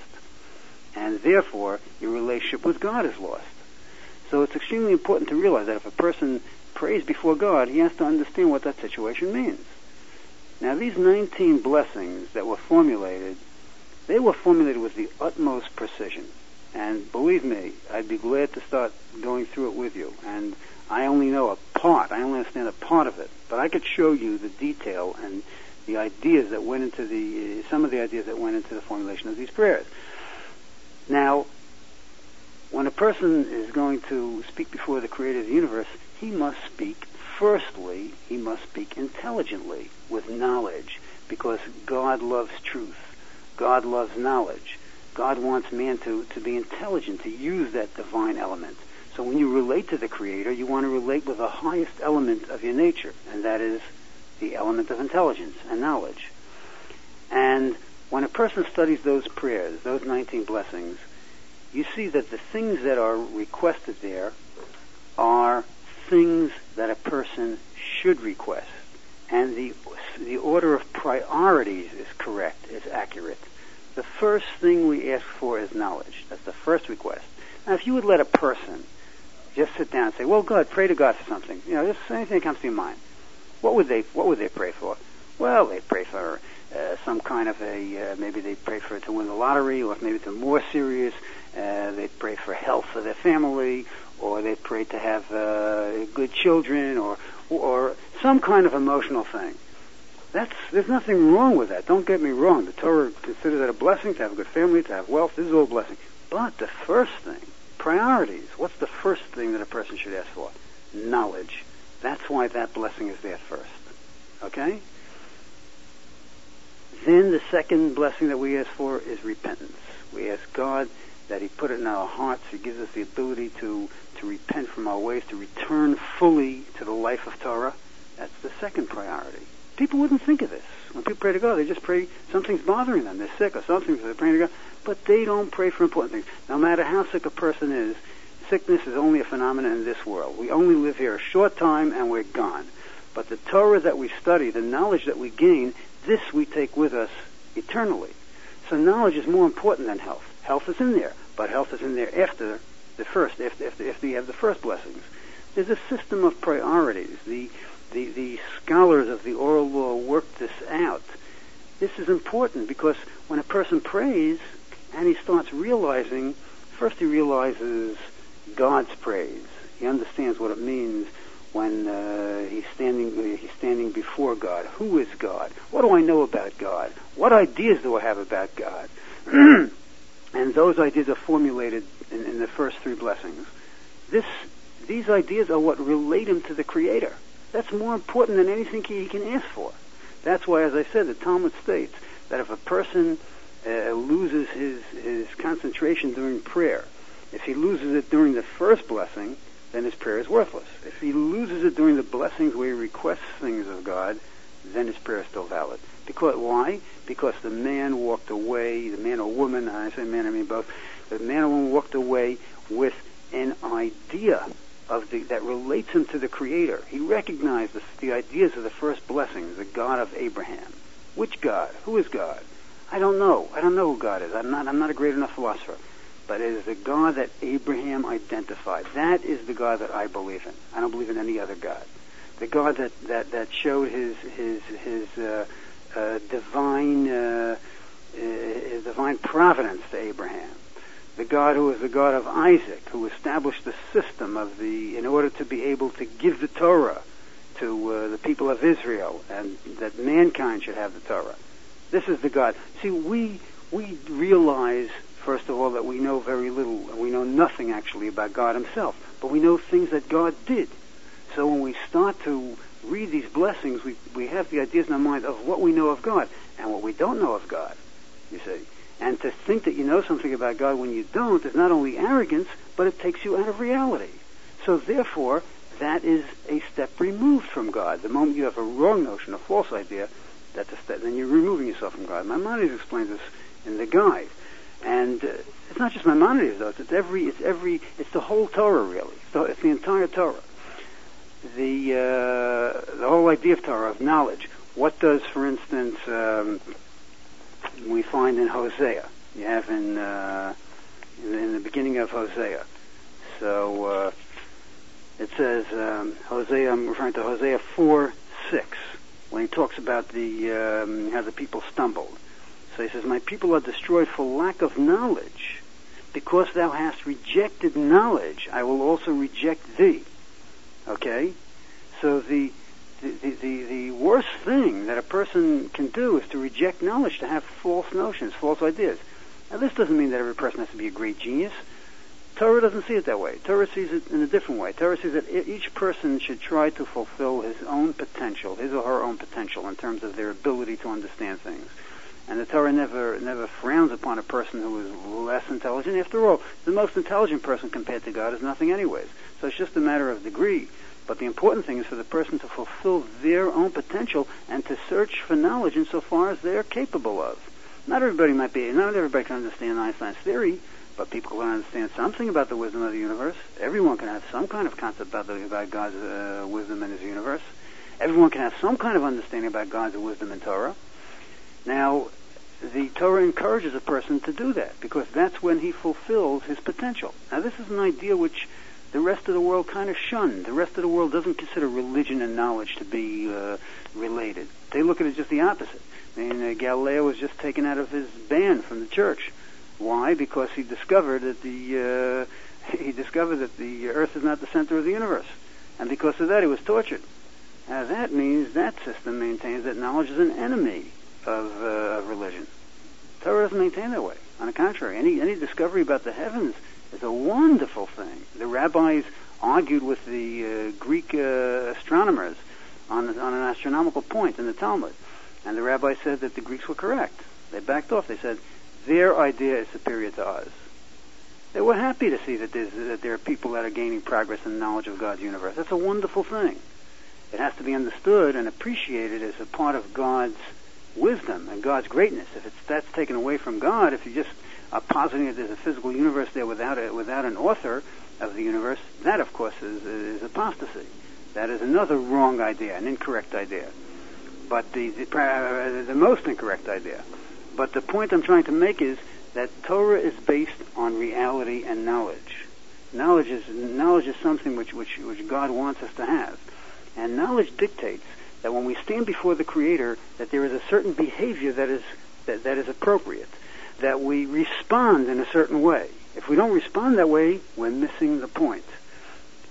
[SPEAKER 2] And therefore, your relationship with God is lost. So it's extremely important to realize that if a person prays before God, he has to understand what that situation means. Now, these nineteen blessings that were formulated, they were formulated with the utmost precision. And believe me, I'd be glad to start going through it with you. And I only know a part, I only understand a part of it. But I could show you the detail and the ideas that went into the, some of the ideas that went into the formulation of these prayers. Now, when a person is going to speak before the Creator of the universe, he must speak, firstly, he must speak intelligently, with knowledge, because God loves truth. God loves knowledge. God wants man to, to be intelligent, to use that divine element. So when you relate to the Creator, you want to relate with the highest element of your nature, and that is the element of intelligence and knowledge. And when a person studies those prayers, those nineteen blessings, you see that the things that are requested there are things that a person should request. And the the order of priorities is correct, is accurate. The first thing we ask for is knowledge. That's the first request. Now, if you would let a person just sit down and say, well, God, pray to God for something, you know, just anything that comes to your mind, what would they what would they pray for? Well, they'd pray for uh, some kind of a, uh, maybe they'd pray for to win the lottery, or if maybe they're more serious, uh, they'd pray for health for their family, or they'd pray to have uh, good children, or or some kind of emotional thing. That's there's nothing wrong with that. Don't get me wrong. The Torah considers that a blessing to have a good family, to have wealth. This is all a blessing. But the first thing, priorities. What's the first thing that a person should ask for? Knowledge. That's why that blessing is there first. Okay? Then the second blessing that we ask for is repentance. We ask God that He put it in our hearts. He gives us the ability to, to repent from our ways, to return fully to the life of Torah. That's the second priority. People wouldn't think of this. When people pray to God, they just pray something's bothering them. They're sick or something, so they're praying to God. But they don't pray for important things. No matter how sick a person is, sickness is only a phenomenon in this world. We only live here a short time and we're gone. But the Torah that we study, the knowledge that we gain, this we take with us eternally. So knowledge is more important than health. Health is in there, but health is in there after the first, after, after, after you have the first blessings. There's a system of priorities. The, the, the scholars of the oral law worked this out. This is important because when a person prays and he starts realizing, first he realizes God's praise. He understands what it means when uh, he's standing he's standing before God. Who is God? What do I know about God? What ideas do I have about God? And those ideas are formulated in, in the first three blessings. This these ideas are what relate him to the Creator. That's more important than anything he can ask for. That's why, as I said, the Talmud states that if a person uh, loses his his concentration during prayer, if he loses it during the first blessing, then his prayer is worthless. If he loses it during the blessings where he requests things of God, then his prayer is still valid. Because why? Because the man walked away, the man or woman, I say man, I mean both, the man or woman walked away with an idea of the, that relates him to the Creator. He recognized the, the ideas of the first blessings, the God of Abraham. Which God? Who is God? I don't know. I don't know who God is. I'm not, I'm not a great enough philosopher. But it is the God that Abraham identified. That is the God that I believe in. I don't believe in any other God. The God that, that, that showed his his his uh, uh, divine uh, his divine providence to Abraham. The God who is the God of Isaac, who established the system of the in order to be able to give the Torah to uh, the people of Israel, and that mankind should have the Torah. This is the God. See, we we realize, first of all, that we know very little. We know nothing, actually, about God himself. But we know things that God did. So when we start to read these blessings, we, we have the ideas in our mind of what we know of God and what we don't know of God, you see. And to think that you know something about God when you don't is not only arrogance, but it takes you out of reality. So therefore, that is a step removed from God. The moment you have a wrong notion, a false idea, that's a step, then you're removing yourself from God. Maimonides explains this in the guide. And uh, it's not just Maimonides, though. It's every, it's every, it's the whole Torah, really. It's the, it's the entire Torah. The uh, the whole idea of Torah, of knowledge. What does, for instance, um, we find in Hosea? You have in uh, in, in the beginning of Hosea. So uh, it says um, Hosea. I'm referring to Hosea four six when he talks about the um, how the people stumbled. So he says, "My people are destroyed for lack of knowledge. Because thou hast rejected knowledge, I will also reject thee." Okay? So the the, the the worst thing that a person can do is to reject knowledge, to have false notions, false ideas. Now this doesn't mean that every person has to be a great genius. Torah doesn't see it that way. Torah sees it in a different way. Torah sees that each person should try to fulfill his own potential, his or her own potential, in terms of their ability to understand things. And the Torah never never frowns upon a person who is less intelligent. After all, the most intelligent person compared to God is nothing anyways. So it's just a matter of degree. But the important thing is for the person to fulfill their own potential and to search for knowledge insofar as they're capable of. Not everybody might be, not everybody can understand Einstein's theory, but people can understand something about the wisdom of the universe. Everyone can have some kind of concept about, the, about God's uh, wisdom in his universe. Everyone can have some kind of understanding about God's wisdom in Torah. Now, the Torah encourages a person to do that because that's when he fulfills his potential. Now, this is an idea which the rest of the world kind of shunned. The rest of the world doesn't consider religion and knowledge to be uh, related. They look at it just the opposite. I mean, uh, Galileo was just taken out of his band from the church. Why? Because he discovered that the uh, he discovered that the Earth is not the center of the universe, and because of that, he was tortured. Now, that means that system maintains that knowledge is an enemy of, uh, of religion. Torah doesn't maintain that way. On the contrary, any any discovery about the heavens is a wonderful thing. The rabbis argued with the uh, Greek uh, astronomers on, on an astronomical point in the Talmud. And the rabbis said that the Greeks were correct. They backed off. They said, their idea is superior to ours. They were happy to see that, that there are people that are gaining progress in knowledge of God's universe. That's a wonderful thing. It has to be understood and appreciated as a part of God's wisdom and God's greatness. If it's, that's taken away from God, if you just are positing that there's a physical universe there without a, without an author of the universe, that, of course, is, is apostasy. That is another wrong idea, an incorrect idea. But the, the, uh, the most incorrect idea. But the point I'm trying to make is that Torah is based on reality and knowledge. Knowledge is knowledge is something which, which, which God wants us to have. And knowledge dictates that when we stand before the Creator, that there is a certain behavior that is that, that is appropriate, that we respond in a certain way. If we don't respond that way, we're missing the point.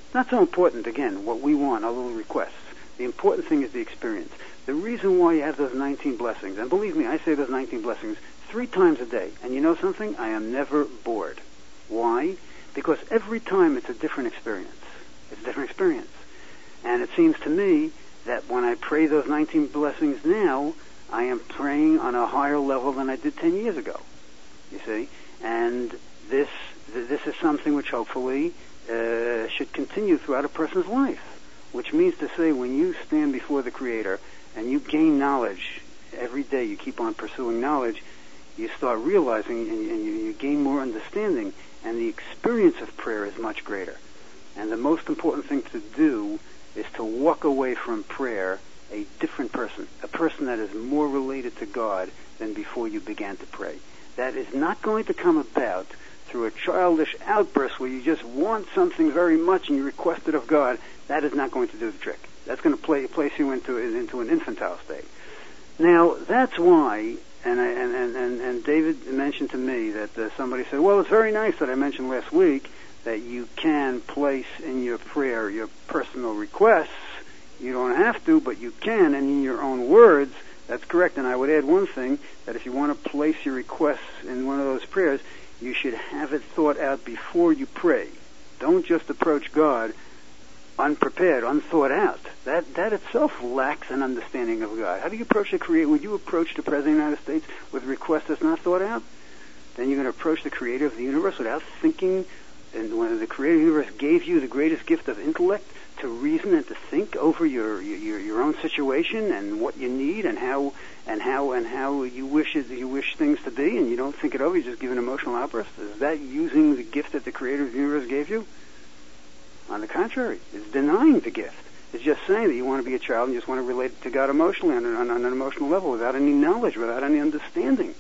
[SPEAKER 2] Not so important, again, what we want, our little requests. The important thing is the experience. The reason why you have those nineteen blessings, and believe me, I say those nineteen blessings three times a day, and you know something? I am never bored. Why? Because every time it's a different experience. It's a different experience. And it seems to me that when I pray those nineteen blessings now, I am praying on a higher level than I did ten years ago. You see? And this this is something which hopefully uh, should continue throughout a person's life. Which means to say, when you stand before the Creator and you gain knowledge every day, you keep on pursuing knowledge, you start realizing and, and you, you gain more understanding, and the experience of prayer is much greater. And the most important thing to do is to walk away from prayer a different person, a person that is more related to God than before you began to pray. That is not going to come about through a childish outburst where you just want something very much and you request it of God. That is not going to do the trick. That's going to play, place you into into an infantile state. Now, that's why, and, I, and, and, and, and David mentioned to me that uh, somebody said, well, it's very nice that I mentioned last week that you can place in your prayer your personal requests. You don't have to, but you can, and in your own words. That's correct. And I would add one thing, that if you want to place your requests in one of those prayers, you should have it thought out before you pray. Don't just approach God unprepared, unthought out. That that itself lacks an understanding of God. How do you approach the Creator? Would you approach the President of the United States with a request that's not thought out? Then you're going to approach the Creator of the universe without thinking. And when the Creator of the universe gave you the greatest gift of intellect to reason and to think over your your your own situation and what you need and how and how and how you wish it, you wish things to be, and you don't think it over, you just give an emotional outburst. Is that using the gift that the Creator of the universe gave you? On the contrary, it's denying the gift. It's just saying that you want to be a child and you just want to relate to God emotionally on, on, on an emotional level without any knowledge, without any understanding.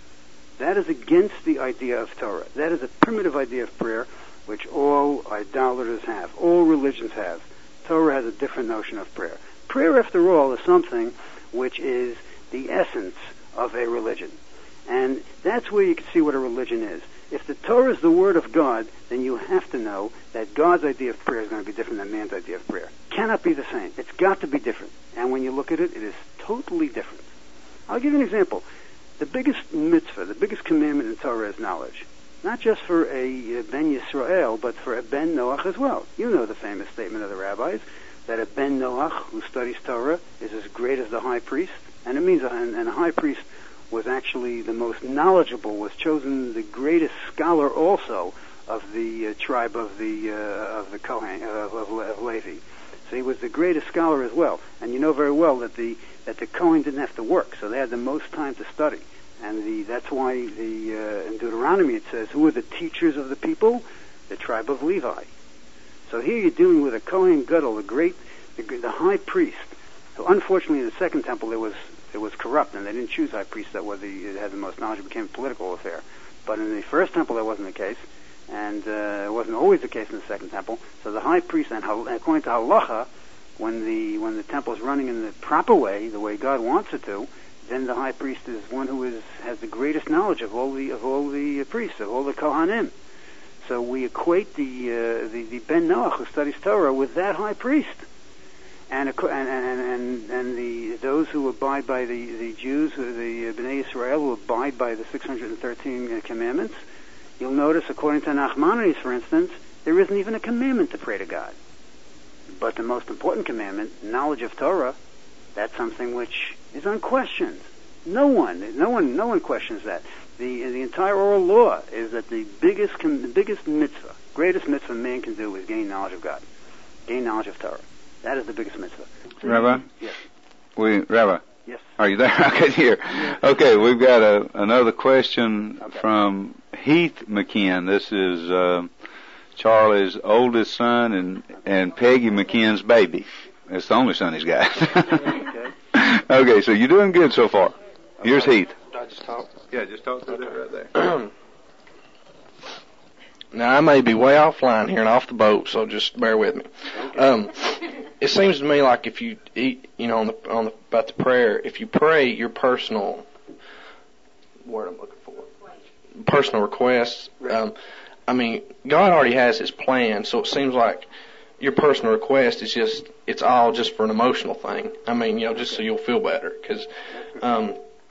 [SPEAKER 2] That is against the idea of Torah. That is a primitive idea of prayer, which all idolaters have, all religions have. Torah has a different notion of prayer. Prayer, after all, is something which is the essence of a religion. And that's where you can see what a religion is. If the Torah is the Word of God, then you have to know that God's idea of prayer is going to be different than man's idea of prayer. Cannot be the same. It's got to be different. And when you look at it, it is totally different. I'll give you an example. The biggest mitzvah, the biggest commandment in Torah is knowledge. Not just for a Ben Yisrael, but for a Ben Noach as well. You know the famous statement of the rabbis, that a Ben Noach who studies Torah is as great as the high priest. And it means, and, and a high priest was actually the most knowledgeable, was chosen the greatest scholar also of the uh, tribe of the uh, of the Kohen, uh, of, of Levi. So he was the greatest scholar as well. And you know very well that the that the Kohen didn't have to work, so they had the most time to study. And the that's why the uh, in Deuteronomy it says, who are the teachers of the people? The tribe of Levi. So here you're dealing with a Kohen Gadol, the great, the, the high priest. So unfortunately in the second temple there was it was corrupt, and they didn't choose high priests that were the that had the most knowledge. It became a political affair. But in the first temple that wasn't the case, and uh, it wasn't always the case in the second temple. So the high priest, and according to halacha, when the when the temple is running in the proper way, the way God wants it to, then the high priest is one who is has the greatest knowledge of all the of all the priests, of all the kohanim. So we equate the uh, the, the Ben Noach who studies Torah with that high priest, and and and and, and the those who abide by the, the Jews, the Bnei Israel, who abide by the six hundred thirteen commandments. You'll notice, according to Nachmanides, for instance, there isn't even a commandment to pray to God. But the most important commandment, knowledge of Torah, that's something which is unquestioned. No one, no one, no one questions that. The the entire oral law is that the biggest, the biggest mitzvah, greatest mitzvah man can do is gain knowledge of God, gain knowledge of Torah. That is the biggest mitzvah.
[SPEAKER 3] Rabbi?
[SPEAKER 2] Yes.
[SPEAKER 3] We, Rabbi?
[SPEAKER 2] Yes.
[SPEAKER 3] Are you there? Okay, here.
[SPEAKER 2] Yes.
[SPEAKER 3] Okay, we've got a, another question
[SPEAKER 2] Okay.
[SPEAKER 3] from Heath McKeon. This is uh, Charlie's oldest son and, and Peggy McKeon's baby. It's the only son he's got.
[SPEAKER 2] Okay.
[SPEAKER 3] Okay, so you're doing good so far. Here's Heath.
[SPEAKER 4] Did I just talk?
[SPEAKER 3] Yeah, just talk through that right there.
[SPEAKER 4] Now, I may be way offline here and off the boat, so just bear with me. Um, it seems to me like if you eat, you know, on the, on the, about the prayer, if you pray your personal, word I'm looking for, personal requests, um, I mean, God already has His plan, so it seems like
[SPEAKER 5] your personal request is just, it's all just for an emotional thing. I mean, you know, just so you'll feel better. Because, um,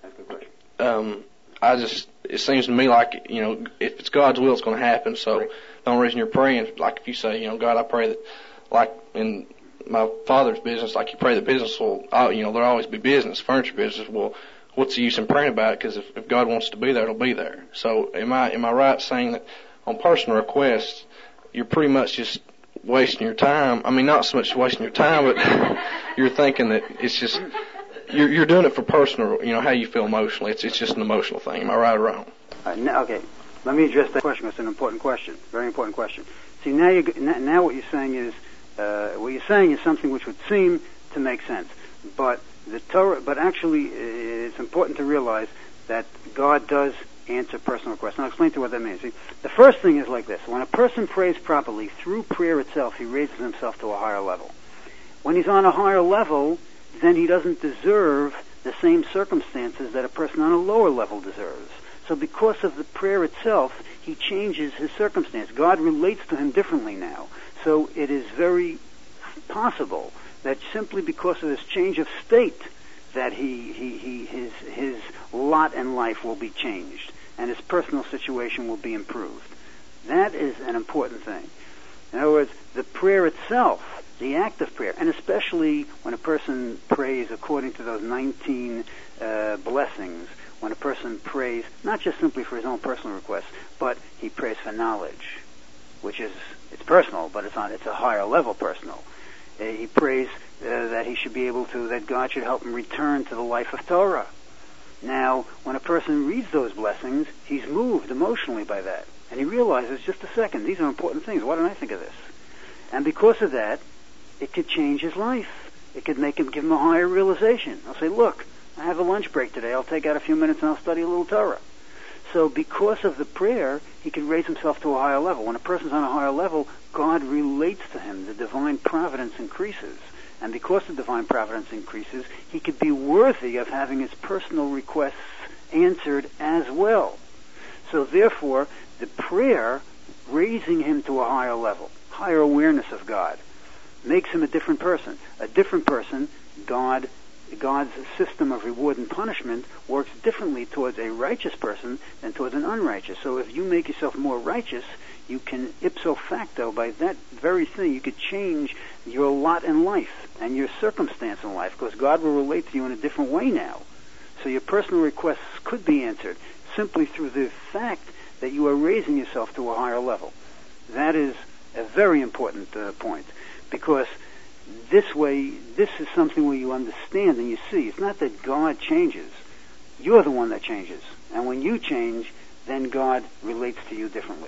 [SPEAKER 5] um, I just, it seems to me like, you know, if it's God's will, it's going to happen. So the only reason you're praying, like if you say, you know, God, I pray that, like in my father's business, like you pray the business will, you know, there'll always be business, furniture business. Well, what's the use in praying about it? Because if, if God wants to be there, it'll be there. So am I, am I right saying that on personal requests, you're pretty much just wasting your time? I mean, not so much wasting your time, but you're thinking that it's just, you're, you're doing it for personal, you know, how you feel emotionally. It's, it's just an emotional thing. Am I right or wrong?
[SPEAKER 2] Uh, now, okay. Let me address that question. It's an important question. Very important question. See, now you now what you're saying is, uh, what you're saying is something which would seem to make sense. But the Torah, but actually, it's important to realize that God does answer personal requests. And I'll explain to you what that means. See, the first thing is like this. When a person prays properly, through prayer itself, he raises himself to a higher level. When he's on a higher level, then he doesn't deserve the same circumstances that a person on a lower level deserves. So because of the prayer itself, he changes his circumstance. God relates to him differently now. So it is very possible that simply because of this change of state, that he, he, he his his lot in life will be changed, and his personal situation will be improved. That is an important thing. In other words, the prayer itself, the act of prayer, and especially when a person prays according to those nineteen uh, blessings, when a person prays not just simply for his own personal requests, but he prays for knowledge, which is, it's personal, but it's on, it's a higher level personal. Uh, he prays uh, that he should be able to, that God should help him return to the life of Torah. Now, when a person reads those blessings, he's moved emotionally by that. And he realizes, just a second, these are important things. Why don't I think of this? And because of that, it could change his life. It could make him, give him a higher realization. I'll say, look, I have a lunch break today. I'll take out a few minutes and I'll study a little Torah. So because of the prayer, he can raise himself to a higher level. When a person's on a higher level, God relates to him. The divine providence increases. And because the divine providence increases, he could be worthy of having his personal requests answered as well. So therefore, the prayer, raising him to a higher level, higher awareness of God, makes him a different person. A different person, God God's system of reward and punishment works differently towards a righteous person than towards an unrighteous. So if you make yourself more righteous, you can ipso facto, by that very thing, you could change your lot in life and your circumstance in life, because God will relate to you in a different way now. So your personal requests could be answered simply through the fact that you are raising yourself to a higher level. That is a very important uh, point, because this way, this is something where you understand and you see. It's not that God changes. You're the one that changes. And when you change, then God relates to you differently.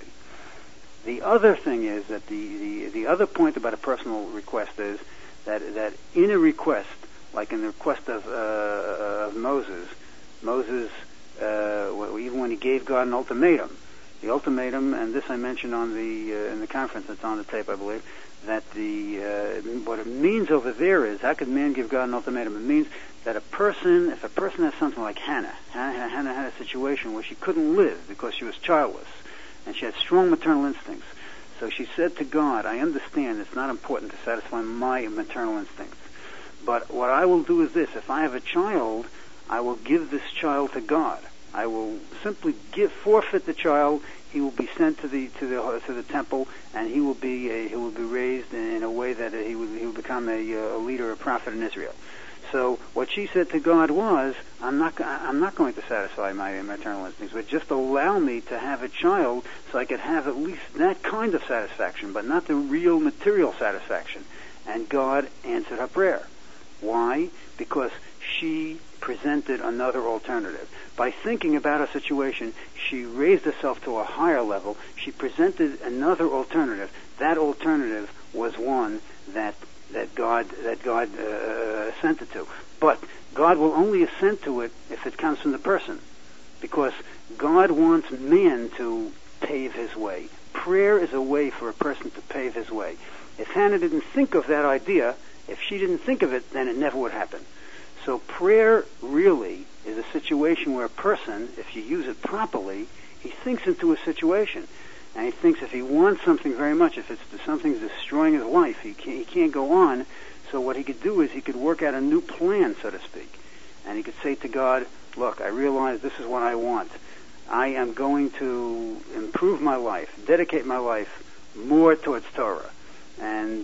[SPEAKER 2] The other thing is that the, the, the other point about a personal request is that, that in a request, like in the request of, uh, of Moses, Moses, uh, even when he gave God an ultimatum, the ultimatum, and this I mentioned on the, uh, in the conference, it's on the tape, I believe, that the uh, what it means over there is, how could man give God an ultimatum? It means that a person, if a person has something like Hannah, Hannah, Hannah had a situation where she couldn't live because she was childless, and she had strong maternal instincts. So she said to God, I understand it's not important to satisfy my maternal instincts, but what I will do is this: if I have a child, I will give this child to God. I will simply give, forfeit the child. He will be sent to the to the to the temple, and he will be a, he will be raised in a way that he will he will become a, a leader, a prophet in Israel. So what she said to God was, I'm not I'm not going to satisfy my maternal instincts, but just allow me to have a child so I could have at least that kind of satisfaction, but not the real material satisfaction. And God answered her prayer. Why? Because she presented another alternative. By thinking about her situation, she raised herself to a higher level. She presented another alternative. That alternative was one that that God that God uh, assented to. But God will only assent to it if it comes from the person, because God wants man to pave his way. Prayer is a way for a person to pave his way. If Hannah didn't think of that idea, if she didn't think of it, then it never would happen. So prayer really is a situation where a person, if you use it properly, he thinks into a situation. and he thinks if he wants something very much, if it's something's destroying his life, he can't, he can't go on. So what he could do is he could work out a new plan, so to speak, and he could say to God, look, I realize this is what I want. I am going to improve my life, dedicate my life more towards Torah, and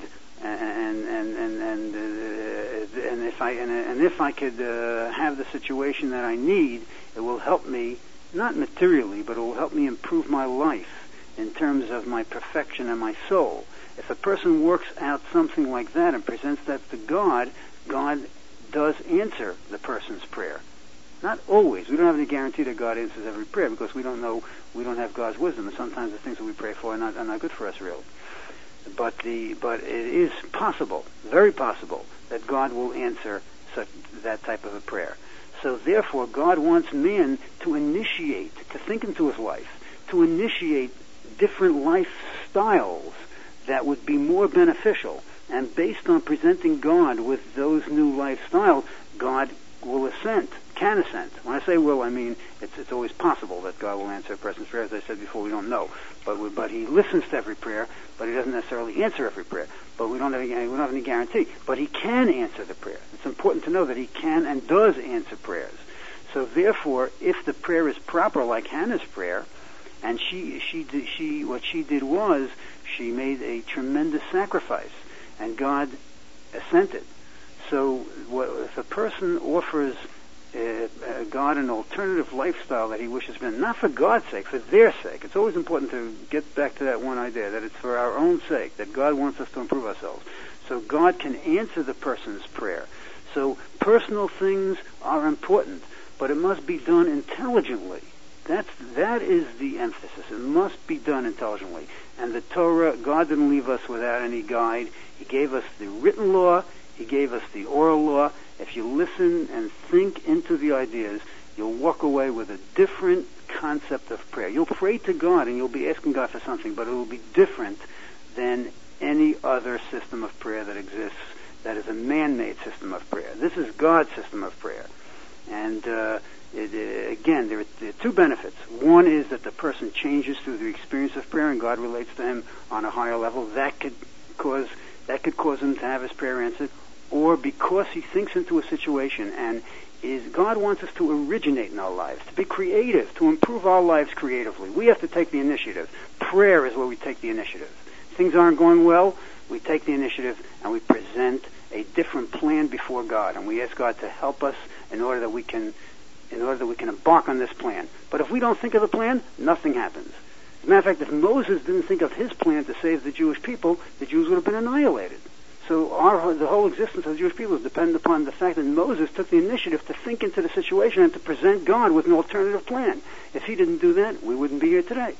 [SPEAKER 2] and and and and, uh, and if I and, and if I could uh, have the situation that I need, it will help me, not materially, but it will help me improve my life in terms of my perfection and my soul. If a person works out something like that and presents that to God, God does answer the person's prayer. Not always. We don't have any guarantee that God answers every prayer because we don't know, we don't have God's wisdom, and sometimes the things that we pray for are not, are not good for us, really. But the but it is possible, very possible, that God will answer such that type of a prayer. So therefore, God wants man to initiate, to think into his life, to initiate different lifestyles that would be more beneficial. And based on presenting God with those new lifestyles, God will assent, can assent. When I say will, I mean it's it's always possible that God will answer a person's prayer. As I said before, we don't know, but we, but He listens to every prayer, but He doesn't necessarily answer every prayer. But we don't have any, we don't have any guarantee. But He can answer the prayer. It's important to know that He can and does answer prayers. So therefore, if the prayer is proper, like Hannah's prayer, and she she did, she what she did was she made a tremendous sacrifice, and God assented. So what, if a person offers uh, uh, God an alternative lifestyle that he wishes for, not for God's sake, for their sake. It's always important to get back to that one idea, that it's for our own sake, that God wants us to improve ourselves. So God can answer the person's prayer. So personal things are important, but it must be done intelligently. That's, that is the emphasis. It must be done intelligently. And the Torah, God didn't leave us without any guide. He gave us the written law. He gave us the oral law. If you listen and think into the ideas, you'll walk away with a different concept of prayer. You'll pray to God and you'll be asking God for something, but it will be different than any other system of prayer that exists that is a man-made system of prayer. This is God's system of prayer. And uh, it, uh, again, there are, there are two benefits. One is that the person changes through the experience of prayer and God relates to him on a higher level. That could cause that could cause him to have his prayer answered. Or because he thinks into a situation and is God wants us to originate in our lives, to be creative, to improve our lives creatively. We have to take the initiative. Prayer is where we take the initiative. Things aren't going well, we take the initiative and we present a different plan before God, and we ask God to help us in order that we can in order that we can embark on this plan. But if we don't think of the plan, nothing happens. As a matter of fact, if Moses didn't think of his plan to save the Jewish people, the Jews would have been annihilated. So our, the whole existence of the Jewish people is dependent upon the fact that Moses took the initiative to think into the situation and to present God with an alternative plan. If he didn't do that, we wouldn't be here today.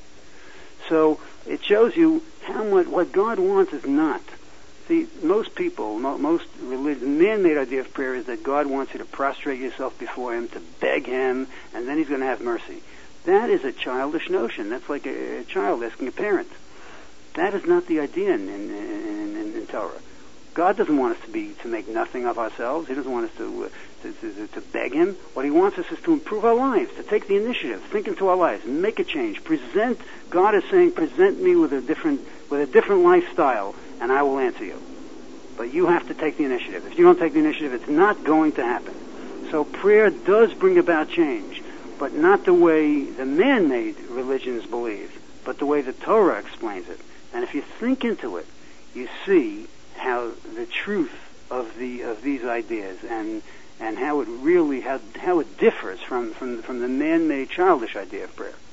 [SPEAKER 2] So it shows you how much what God wants is not. See, most people, mo- most religion, man-made idea of prayer is that God wants you to prostrate yourself before Him, to beg Him, and then He's going to have mercy. That is a childish notion. That's like a, a child asking a parent. That is not the idea in, in, in, in, in Torah. God doesn't want us to be to make nothing of ourselves. He doesn't want us to, uh, to, to to beg Him. What He wants us is to improve our lives, to take the initiative, think into our lives, make a change, present. God is saying, present me with a different with a different lifestyle, and I will answer you. But you have to take the initiative. If you don't take the initiative, it's not going to happen. So prayer does bring about change, but not the way the man-made religions believe, but the way the Torah explains it. And if you think into it, you see how the truth of the of these ideas and and how it really how how it differs from from from the man-made childish idea of prayer.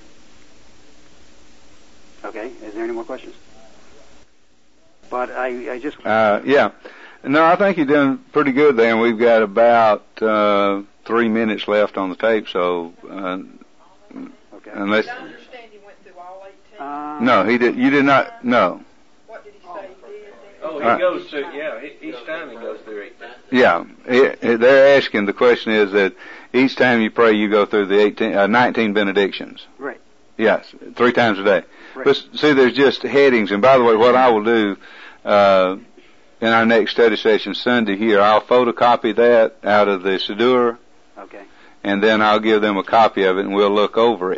[SPEAKER 2] Okay, is there any more questions? But I I just
[SPEAKER 3] uh, yeah, no, I think you're doing pretty good there, and we've got about uh, three minutes left on the tape, so uh,
[SPEAKER 2] okay.
[SPEAKER 3] Unless
[SPEAKER 6] Did I understand you went through all eighteen?
[SPEAKER 2] Uh,
[SPEAKER 3] no, he did. You did not. No.
[SPEAKER 6] What did he say he did?
[SPEAKER 7] Oh, he
[SPEAKER 3] Uh,
[SPEAKER 7] goes through, yeah, he- each time he goes through eighteen.
[SPEAKER 3] Yeah, it, it, they're asking. The question is that each time you pray, you go through the eighteen, uh, nineteen benedictions.
[SPEAKER 2] Right.
[SPEAKER 3] Yes, three times a day.
[SPEAKER 2] Right.
[SPEAKER 3] But see, there's just headings. And by the way, what I will do uh, in our next study session Sunday here, I'll photocopy that out of the Siddur,
[SPEAKER 2] Okay.
[SPEAKER 3] and then I'll give them a copy of it, and we'll look over it.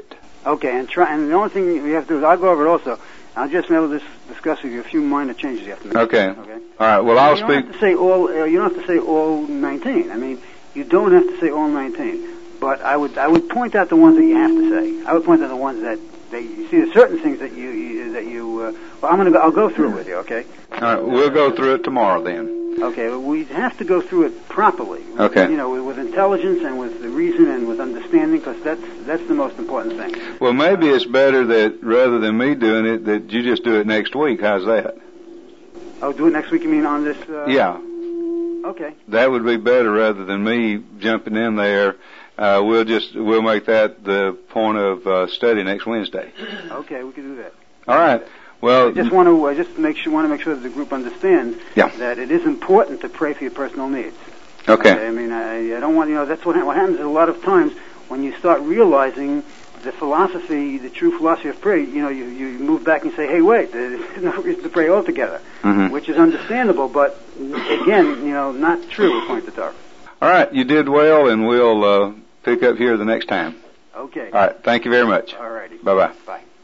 [SPEAKER 2] Okay, and try. And the only thing we have to do is I'll go over it also. I'll just be able to dis- discuss with you a few minor changes you have to make.
[SPEAKER 3] Okay.
[SPEAKER 2] Okay.
[SPEAKER 3] All right. Well, I'll
[SPEAKER 2] you
[SPEAKER 3] speak.
[SPEAKER 2] don't have to say all. Uh, you don't have to say all nineteen. I mean, you don't have to say all nineteen. But I would I would point out the ones that you have to say. I would point out the ones that they you see. There's certain things that you, you that you. Uh, well, I'm gonna go. I'll go through it with you. Okay.
[SPEAKER 3] All right. We'll go through it tomorrow then.
[SPEAKER 2] Okay, well, we have to go through it properly.
[SPEAKER 3] Okay.
[SPEAKER 2] You know, with, with intelligence and with the reason and with understanding, because that's that's the most important thing.
[SPEAKER 3] Well, maybe it's better that rather than me doing it, that you just do it next week. How's that?
[SPEAKER 2] Oh, do it next week. You mean on this? Uh...
[SPEAKER 3] Yeah.
[SPEAKER 2] Okay.
[SPEAKER 3] That would be better rather than me jumping in there. Uh, we'll just we'll make that the point of uh, study next Wednesday.
[SPEAKER 2] Okay, we can do that.
[SPEAKER 3] All right. Well,
[SPEAKER 2] I just want to I just make sure want to make sure that the group understands
[SPEAKER 3] yeah.
[SPEAKER 2] that it is important to pray for your personal needs.
[SPEAKER 3] Okay.
[SPEAKER 2] okay? I mean, I, I don't want you know that's what what happens a lot of times when you start realizing the philosophy, the true philosophy of prayer. You know, you you move back and say, hey, wait, there's no reason to pray altogether,
[SPEAKER 3] mm-hmm.
[SPEAKER 2] which is understandable, but again, you know, not true according to Torah.
[SPEAKER 3] All right, you did well, and we'll uh, pick up here the next time.
[SPEAKER 2] Okay.
[SPEAKER 3] All right. Thank you very much.
[SPEAKER 2] All righty.
[SPEAKER 3] Bye-bye.
[SPEAKER 2] Bye.